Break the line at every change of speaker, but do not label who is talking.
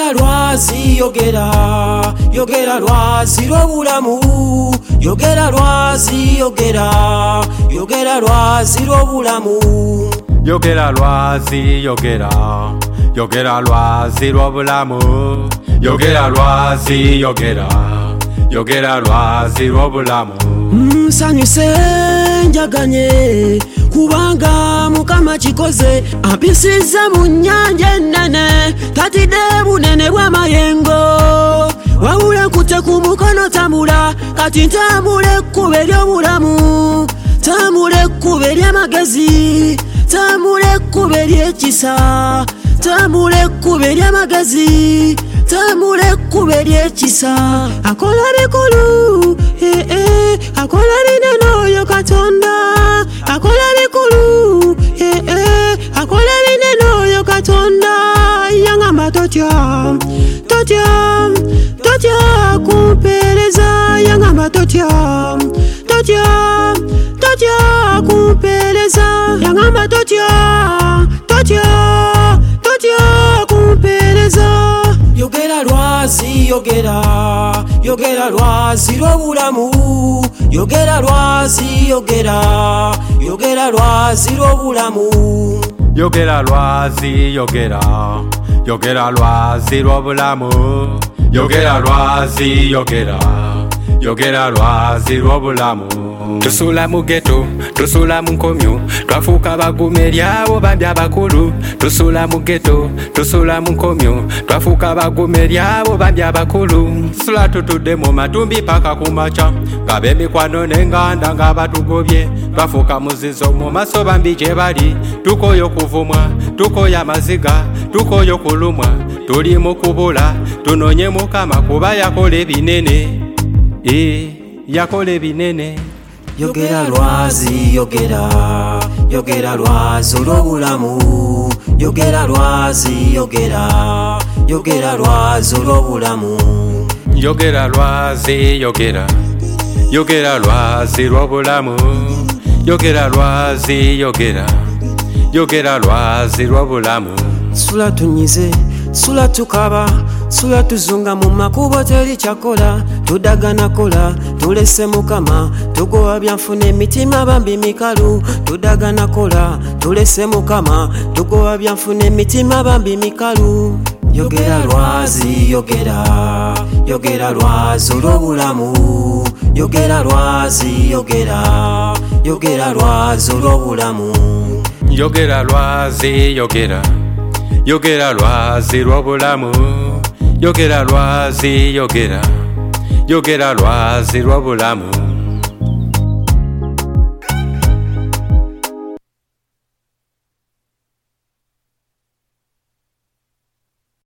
Yogera lwazi yogera, yogera lwazi lw'obulamu. Yogera lwazi yogera, yogera lwazi lw'obulamu.
Yogera lwazi yogera, yogera lwazi lw'obulamu. Yogera lwazi yogera, yogera lwazi lw'obulamu.
Nsanyuse njaganye kubanga Mukama kikoze, ampisizza mu nnyanja ennene, tatidde bunene bw'amayengo. Wawula nkutte ku mukono tambula, kati ntambula ekkubo ery'obulamu. Tambula ekkubo ery'amagezi, tambula ekkubo ery'ekisa, tambula ekkubo ery'amagezi, tambula ekkubo ery'ekisa. Akola bikulu, akola binene oyo Katonda. Akola bikulu, akola binene oyo Katonda. Yangamba totya, totya, totya kumpeereza. Yangamba totya, totya, totya kumpeereza. Yangamba totya, totya, totya kumpeereza. Yogera lwazi yogera, yogera lwazi lw'obulamu. Yogera lwazi yogera, yogera lwazi lw'obulamu.
Yogera lwazi yogera, yogera lwazi lw'obulamu. Yogera lwazi yogera, yogera lwazi lw'obulamu. Tusula mu ghetto, tusula mu nkomyo, twafuuka bagume eryabo bambi abakulu. Tusula mu ghetto, tusula mu nkomyo, twafuuka bagume eryabo bambi abakulu. Sula tutudde mu matumbi paka kumaca, ng'ab'emikwano n'enganda nga batugobye. Twafuuka muzizo mu maaso bambi gye bali, tukoyo kuvumwa, tukoyo amaziga, tukoyo kulumwa. Tuli mu kubula, tunoonye Mukama kuba yakola ebinene, yakola ebinene.
Yogera lwazi yogera, yogera lwazi lw'obulamu. Yogera lwazi yogera, yogera lwazi lw'obulamu.
Yogera lwazi yogera, yogera lwazi lw'obulamu. Yogera lwazi yogera, yogera lwazi lw'obulamu.
Sula tunyize, sula tukaba, sula tuzunga mu makubo teri kyakola. Tudagana kola, tulese Mukama, tugoba byanfuna emitima bambi mikalu. Tudagana kola, tulese Mukama, tugoba byanfuna emitima bambi mikalu. Yogera lwazi yogera, yogera lwazi lw'obulamu. Yogera lwazi yogera, yogera lwazi lw'obulamu.
Yogera lwazi yogera, yogera lwazi lw'obulamu. Yogera lwazi yogera, yogera lwazi lw'obulamu.